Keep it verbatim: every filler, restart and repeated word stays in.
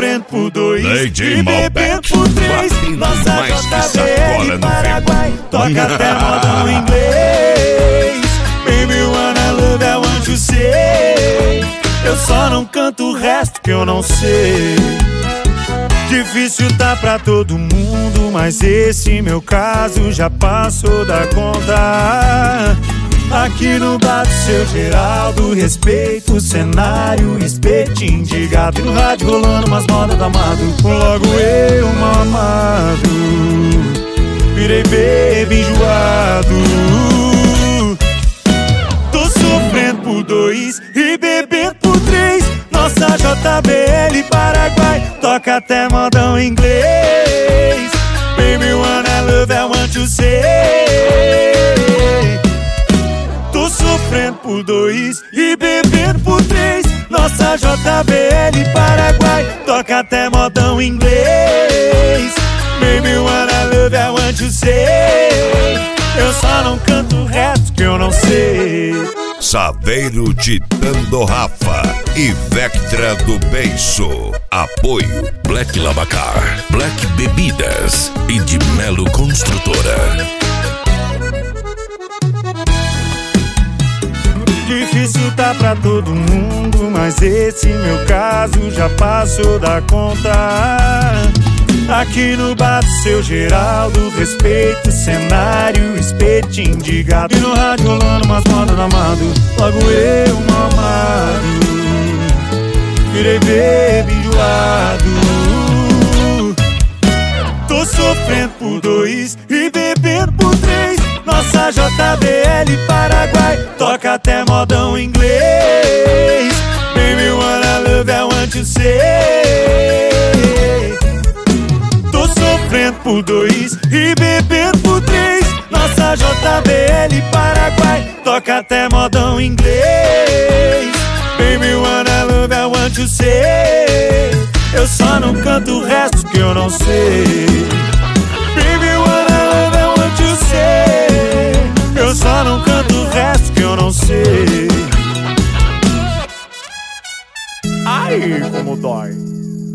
sofrendo por dois Lady e bebendo por três. Nossa J B L Paraguai toca até modão inglês. Baby, wanna love, I want you say. Eu só não canto o resto que eu não sei. Difícil tá pra todo mundo, mas esse meu caso já passou da conta. Aqui no bar do seu Geraldo, respeito o cenário, espetinho de gato. E no rádio rolando umas modas da Amado, logo eu, mal amado, virei baby enjoado. Tô sofrendo por dois e bebendo por três. Nossa J B L Paraguai toca até modão inglês. Baby, wanna love, I want you say. Tô sofrendo por dois e bebendo por três. Nossa J B L Paraguai toca até modão inglês. Baby, wanna love, I want you say. Eu só não canto o resto que eu não sei. Saveiro Titando Rafa e Vectra do Beiço. Apoio Black Lavacar, Black Bebidas e de Melo Construtora. Difícil tá pra todo mundo, mas esse meu caso já passou da conta. Aqui no bar do seu Geraldo, respeito o cenário, espetinho de gato. E no rádio rolando umas modas da Amado, logo eu, mal amado, virei baby enjoado. Tô sofrendo por dois e bebendo por três. Nossa J B L Paraguai toca até modão inglês. Baby, wanna love, I want you say. Tô sofrendo por dois e bebendo por três. Nossa J B L Paraguai toca até modão inglês. Baby, wanna love, I want you say. Eu só não canto o resto que eu não sei.